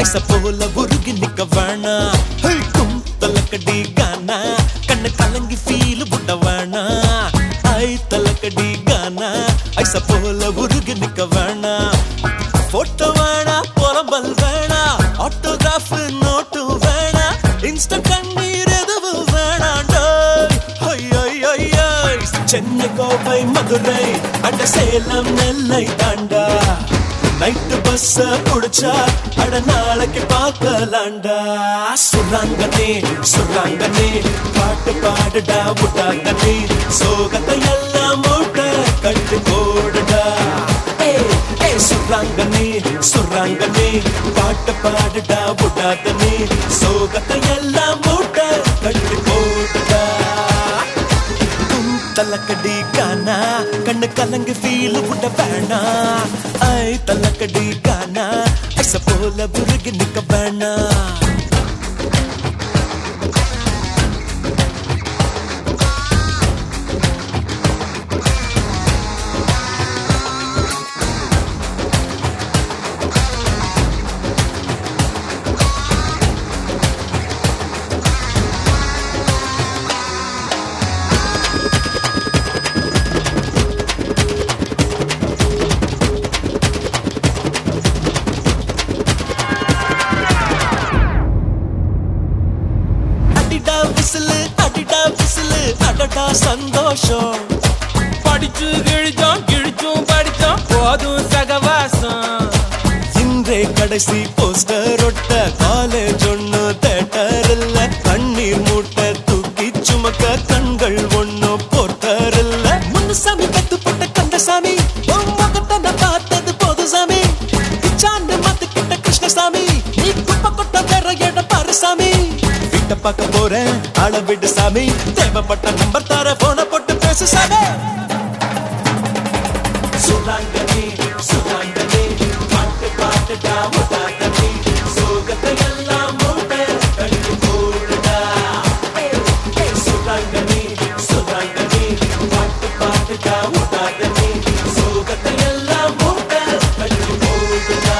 ஐச போல உருகி நிக்க வேணா தலக்கடி கானா கண்ணு கலங்கி ஃபீல் புட்ட வேணா ஐ தலக்கடி கானா ஐச போல உருகி நிக்க வேணா போட்டோ வேணா புலம்பல் வேணா ஆட்டோகிராஃப் நோட்டு வேணா இன்ஸ்டா கண்ணீர் எதுவும் வேணாண்டோ சென்னை கோவை மதுரை அட சேலம் நெல்லை தாண்டா நைட்டு பஸ்ஸ புடிச்சா அட நாளைக்கு பார்க்கலாண்டா சுராங்கனே சுராங்கனே பாட்டு பாடுடா விட்டாங்கனே சோகத்தை எல்லாம் மூட்டை கட்டு போடுடா சுராங்கனே சுராங்கனே பாட்டு பாடுடா விட்டாங்கனே சோகத்தை எல்லாம் மூட்டை கட்டு போடுடா தலக்கடி கானா கண்ணு கலங்கு ஃபீல் விட வேணா ஐ தலக்கடி கானா ஐச போல உருகி நிக்க வேணா அடடா சந்தோஷம் படிச்சு கிழிச்சோம் கிழிச்சும் படிச்சோம் போதும் சகவாசம் இன்றே கடைசி போஸ்டர் ஒட்ட காலேஜ் ஒண்ணு தேட்டர் இல்ல கண்ணீர் மூட்டை தூக்கி சுமக்க கண்கள் ஒண்ணு போர்ட்டர் இல்ல முன்னுசாமி கத்துப்பட்ட கந்தசாமி முகத்தை பார்த்தது போது சாமி இச்சாண்டு மாத்துக்கிட்ட கிருஷ்ணசாமி நீ குப்பை கொட்ட வேற இடம் பாரு சாமி பார்க்க போறேன் ஆள விடு சாமி தேவைப்பட்ட நம்பர் தர போன போட்டு பேசு சாமி சுராங்கனே சுராங்கனே பாட்டு பாட்டுடா விட்டாங்கனே சோகத்தை எல்லாம் மூட்டை கட்டி போடுடா சுராங்கனே சுராங்கனே பாட்டு பாட்டுடா விட்டாங்கனே சோகத்தை எல்லாம் மூட்டை கட்டி போடுடா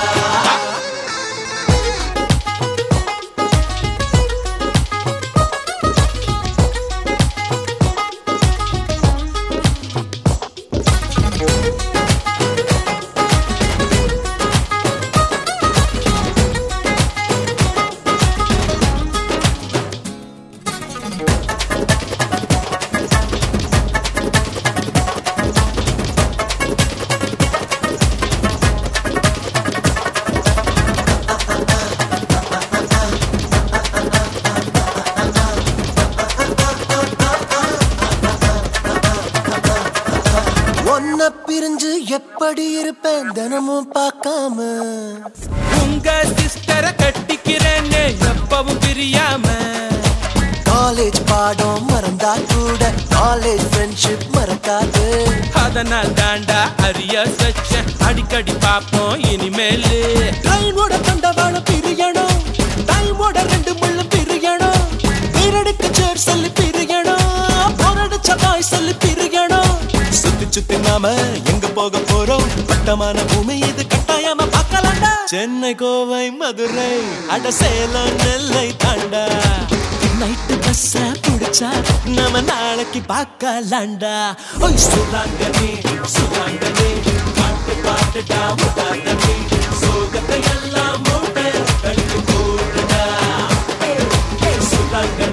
பிரிஞ்சு எப்படி இருப்பேன் தினமும் பார்க்காம உங்க சிஸ்டரை கட்டிக்கிறேன்னு எப்பவும் பிரியாம காலேஜ் பாடம் மறந்தா கூட காலேஜ் ஃப்ரெண்ட்ஷிப் மறக்காது அதனால் தாண்டா அரியர்ஸ் வச்சேன் அடிக்கடி பாப்போம் இனிமேலு ட்ரெயினோட தண்டவாளம் பிரியணும் டைமோட ரெண்டு முள்ளும் பிரியணும் வீரடுக்கு சேர் சொல்லி பிரியணும் போரடிச்ச தாய் சொல்லி பிரியணும் சுத்தி சுத்தி நாம எங்க போக போறோம் பட்டமான பூமி இது கட்டாயமா பார்க்கலாண்டா சென்னை கோவை மதுரை அட சேலம் நெல்லை தாண்டா நைட்டு பஸ்ஸ புடிச்சா நம்ம நாளைக்கு பார்க்கலாண்டா ஓய் சுராங்கனே சுராங்கனே பாட்டு பாட்டுடா விட்டாங்கனே சோகத்தை எல்லாம் மூட்டை கட்டி போடுடா சுராங்கனே